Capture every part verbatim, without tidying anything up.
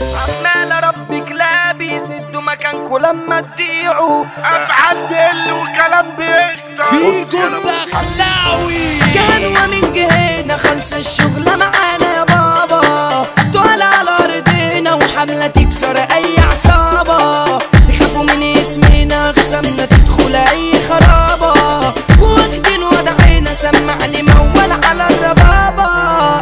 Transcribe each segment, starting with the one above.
عمال اربي كلابي يسدوا مكانكوا لما تضيعوا. افعال بيقل وكلام بيكتر. فيكو الدخلاوي جهنم من جهينا خلص الشغل معانا يا بابا. طالع على ارضنا وحملة تكسر اي عصابة. تخافوا من اسمنا خصمنا تدخل اي خرابة. واخدين وضعنا سمعني موال على الربابة.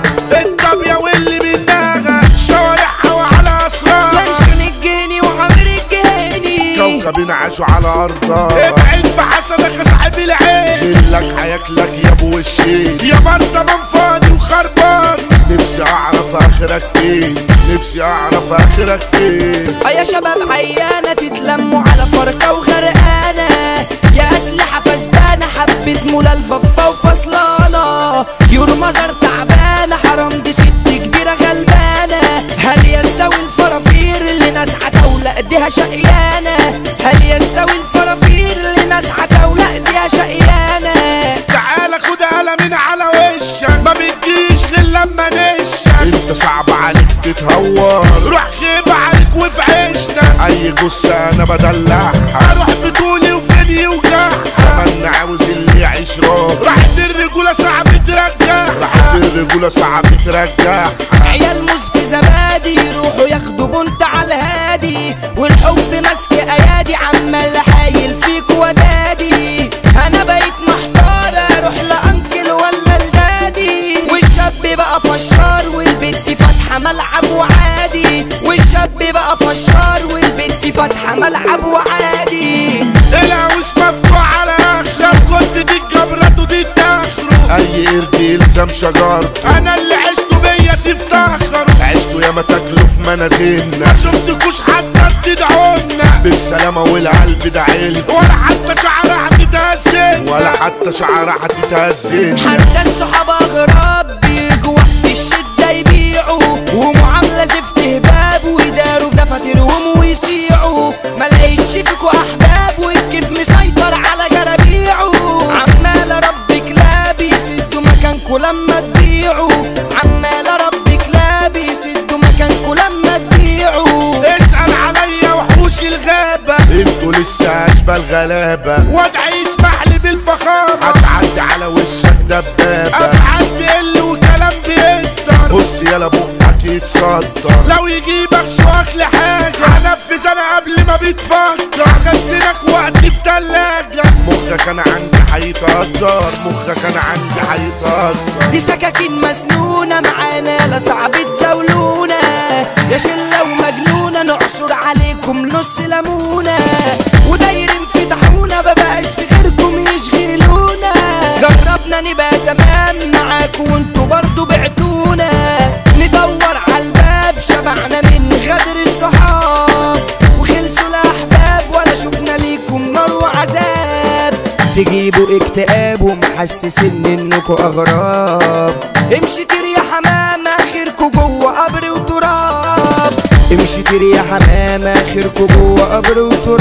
الطب يا واللي بالناغة شوايعها وعلى اسرار. منشن الجيني وعمر الجيني كوكبين عاشوا على ارضها. ابعد بحسنك يا صاحب العين. غلك هياكلك يا ابو الشيل. يا مرضى من فاضي وخربان. نفسي اعرف اخرك فين. نفسي اعرف اخرك فين. اه يا شباب عيانة تتلموا على فرقة وغرقانة. يا اسلحة فسدانة حبة مولا البفة وفصلانة. يور مزار تعبانة حرام دي ست كبيرة غلبانة. هل يستوي الفرافير اللي ناس عتاولة ايديها شقيانة؟ هل يستوي الفرافير اللي ناس عتاولة ايديها شقيانة؟ تعالى خد قلم من على وشك. ما بتجيش غير لما نشك. انت صعب عليك تتهور. روح خيبة عليك وفي عيشنا. اي جثة انا بدلعها. اروح بطولي وفين يوجعها. زمان عاوز اللي يعيش راضي. راحت الرجولة صعب ترجعها. راحت الرجولة صعب ترجعها. عيال موز في زبادي يروحوا ياخدوا بنت على الهادي. والحب ماسك ايادي عمال حايل فيك ودادي. انا بقيت محتارة اروح لانكل ولا لدادي. والشاب بقى فشار والبنت فاتحة ملعب وعادي. والشاب بقى فشار والبنت فاتحة ملعب وعادي. الهوس مفتوح على اخر. كنت دي الجبرات ودي التاخرو. اي قرد يلزم شجرته. انا اللي عشته بيا تفتخروا. عشتوا ياما تاكلوا في منازلنا. ما شفتكوش حتى بتدعونا. بالسلامة والقلب ده عيل. ولا حتى شعرها هتتهزن. ولا حتى شعرها هتتهزن. حتى الصحابة غراب بيجوا وقت الشدة يبيعوا. ومعاملة زفت هباب ويداروا في دفاترهم ويسيعوا. ما لقيتش فيكوا احباب والكيف مسيطر على جرابيعه. عمال اربي كلاب يسدوا مكانكوا لما تبيعوا. عمال اربي كلاب يسدوا مكانكوا لما تبيعوا. اسأل عليا وحوش الغابة. انتوا لسه اشبه الغلابة. وادعي يسمح لي بالفخامة. هتعدي على وشك دبابة. افعال بيقل وكلام بيكتر. بص يالا بقك يتصدر. لو يجيبك شواك لحاجة هنفذ انا قبل ما بتفكر. هخزنك وقت في تلاجة. مخك انا عندي هيتقدر. مخك انا عندي هيتقدر. دي سكاكين مسنونة معانا لا صعب تزاولونا. يا شلة ومجنونة نعصر عليكم نص ليمونة. ودايرين في طاحونة مبقاش في غيركم يشغلونا. جربنا نبقى تمام معاكوا وانتوا برضو بعتونا. ندور عالباب شبعنا من غدر الصحاب. وخلصوا الاحباب ولا شفنا ليكم نار وعذاب. تجيبوا اكتئاب ومحسسين انكوا اغراب. امشي طير يا حمام اخركوا جوه قبر وتراب. امشي طير يا حمام اخركوا جوه قبر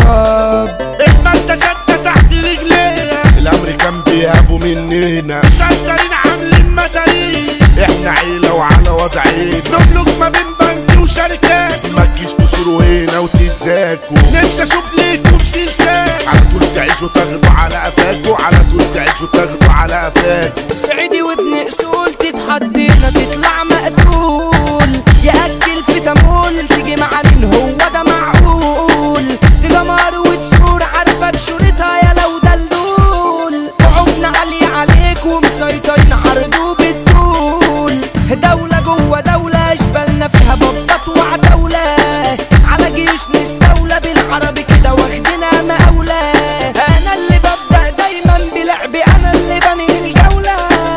وتراب. المادة شدة تحت رجلينا. الامريكان بيهابوا مننا. مسيطرين عاملين مداريس. احنا عيلة وعلى وضعين. نملك ما بين بنك وشركات. ما تجيش تسوروا هنا وتتزاكوا. نفسي اشوف ليكم سلسال. على طول تعيشوا تاخدوا على قفاكوا. على طول تعيشوا تاخدوا على قفاكوا. صعيدي وابن اصول تتحدينا تطلع مقتول. ياكل في تمول تيجي مع مين هو ده معقول. تجمر وتسور عارفه بشورتها يا لو دلدول. وعودنا عالية عليك ومسيطرين عرضو بالطول. دولة جوه دولة اشبالنا فيها بطات وعتاولة. على جيش نستولى بالعربي كده واخدنا مقاولة. انا اللي ببدأ دايما بلعبي انا اللي بني الجولة.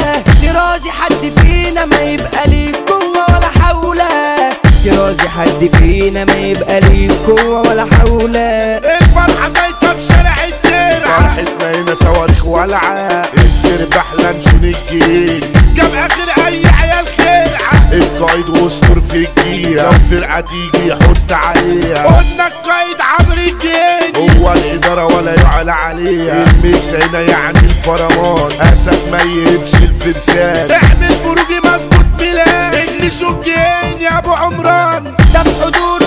ترازي حد فينا ما يبقى ليك قوة ولا حولة. ترازي حد فينا ما يبقى ليك قوة ولا حولة. الفرحة زيطة في شارع الدرع. فرحتنا هنا صواريخ ولعة. السربح لانشون الجيل. جاب اخر اي عيال خلعة. القايد واسطور في الجيل. لو فرقة تيجي يحط عليها. قلنا القايد عمرو الجيل. هو الادارة ولا يعلى عليها. الميس هنا يعني الفرمان. اسد ما يهبش الفرسان. اعمل بروجي مظبوط بلاد. اجري شوكين يا ابو عمران. ده في حضور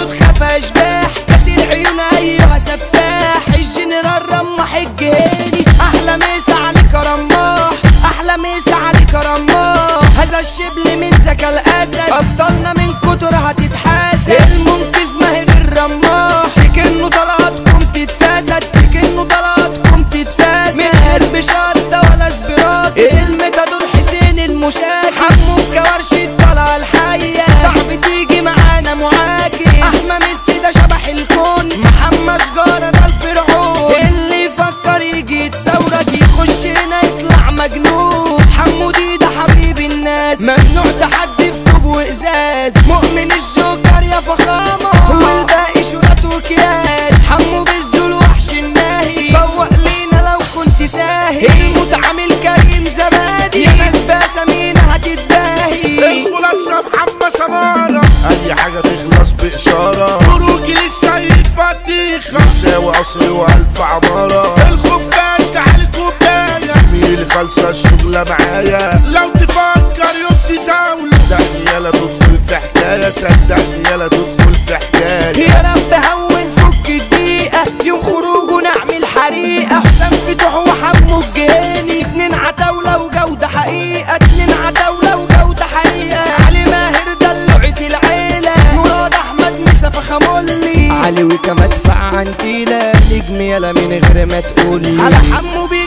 اشباح كسر عيون ايها سفاح الجنرال رمح الجهيني احلى مسا عليك رماح احلى مسا عليك رماح هذا الشبل من ذكى الاسد ابطالنا من كتر هتتحاسد المنقذ ماهر الرماح لكنه طلعتكم تتفاسد لكنه طلعتكم تتفاسد من قلب شرطة ولا سبراك المتادور حسين المشاكل حمو الكوارشي طالعة الحية صعب تيجي معانا معاكس احمى ميسي ده شبح الكون محمد سجارة ده الفرعون اللي يفكر يجي يتثورك يخش هنا يطلع مجنون حمودي ده حبيب الناس ممنوع تحدي في طوب وازاز مؤمن الجوكر يا فخامة والباقي شرط وكياس حمو بالذل وحش الناهي فوق لينا لو كنت ساهي المتعامل كريم زبادي يا ناس باسمينة هتتباهي الخلاصة محمد سمارة اي حاجة تخلص باشارة خروجي للسيد بطيخة مساوي قصر والف عمارة الخفاش تعالي كوباية زميلي خالصة الشغلة معايا لو تفكر يوم تزاول صدقني يلا تدخل في حكاية صدقني يلا تدخل في حكاية يا رب هون فك الدقيقة يوم خروجه نعمل حريقة حسام فتوح وحمو الجهيني اتنين عتاولة وجودة حقيقة اتنين عتاولة وجودة حقيقة علي ماهر دلوعة العيلة مراد احمد مسا فخمولي علي وكمدفع عنتيلة نجم يلا من غير ما تقولي على حمو بيه